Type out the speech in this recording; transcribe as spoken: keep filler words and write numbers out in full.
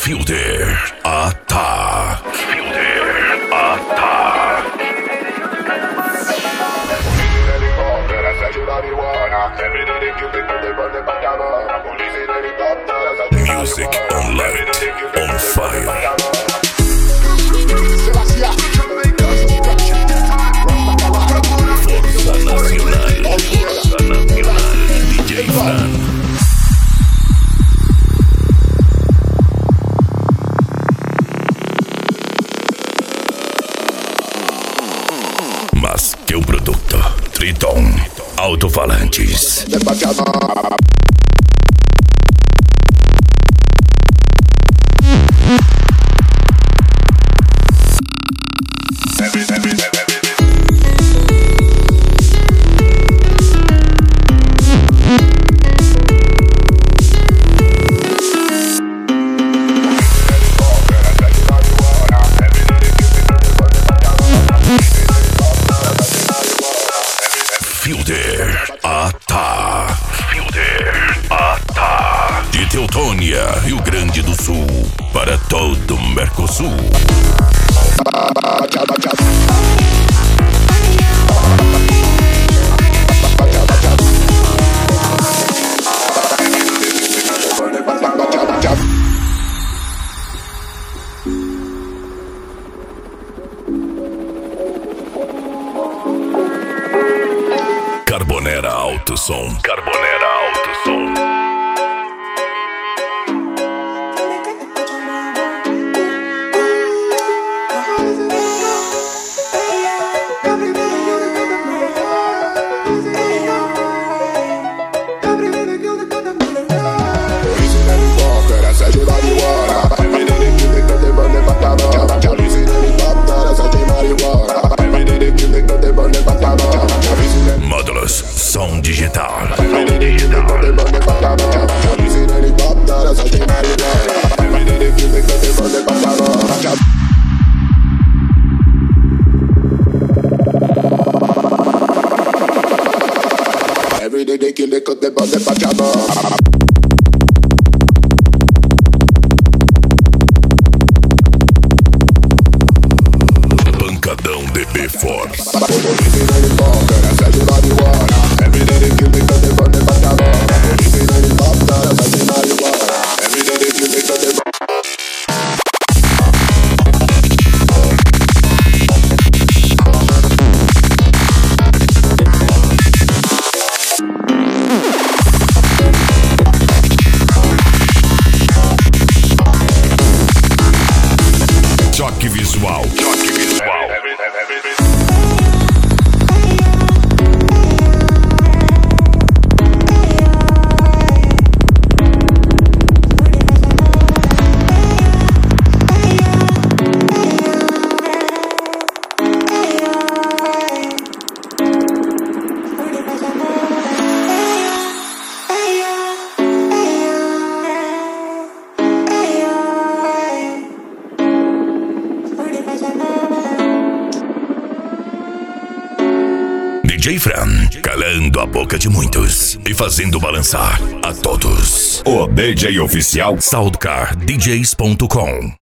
Fielder Attack. Fielder Attack. Music on light, on fire. Força Nacional, Força Nacional, D J Fran. Mas que o produto Triton Alto-falantes. Fielder Attack. Fielder Attack. De Teutônia, Rio Grande do Sul, para todo o Mercosul. Carbonera Alto Som. Carbonera Alto Som. Módulos Som Digital. Som Digital. Every day they kill, they cut the band, they patch up. Pancadão D B Force. Choque visual. Choque visual. D J Fran, calando a boca de muitos e fazendo balançar a todos. O D J oficial Soundcar D Js ponto com.